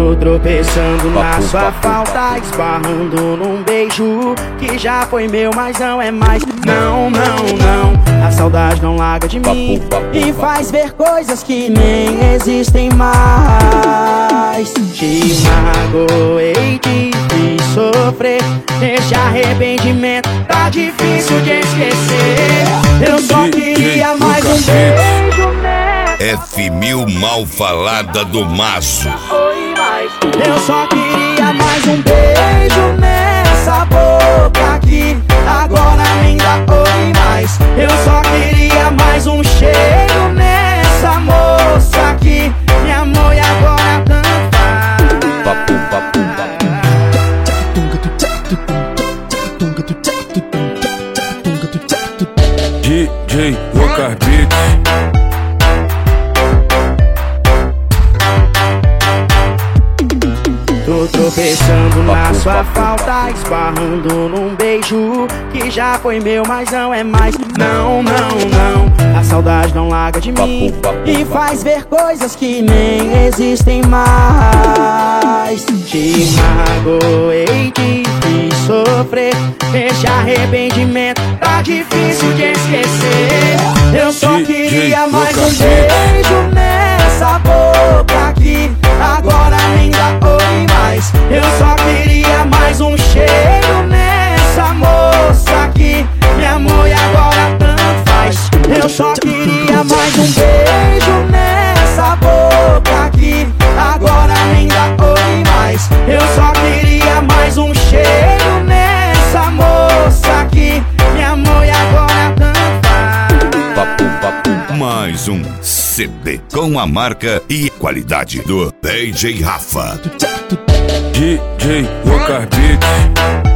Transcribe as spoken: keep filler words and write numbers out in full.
Tô tropeçando na sua falta, esbarrando num beijo que já foi meu, mas não é mais. Não, não, não, a saudade não larga de mim e faz ver coisas que nem existem mais. Te magoei, te fiz sofrer, esse arrependimento tá difícil de esquecer. Eu só queria mais um beijo nessa F mil mal falada do maço. Eu só queria mais um beijo nessa boca aqui. Agora me dá oi mais. Eu só queria mais um cheiro nessa moça aqui. Me amor e agora tanto Papo, papo, papo. D J Lucas Beats. Tô tropeçando na sua falta, esbarrando num beijo que já foi meu, mas não é mais. Não, não, não, a saudade não larga de mim e faz ver coisas que nem existem mais. Te magoei, te fiz sofrer, esse arrependimento tá difícil de esquecer. Eu só queria mais um beijo nessa boca aqui. Agora me dá oi mais. Eu só queria mais um cheiro nessa moça aqui. Me amor e agora tanto faz. Eu só queria mais um beijo nessa boca aqui. Agora me dá oi mais. Eu só queria mais um cheiro nessa moça aqui. Me amor e agora tanto faz. Papo, papo. Mais um C D com a marca e qualidade do D J Rafa. D J Lucas Beats.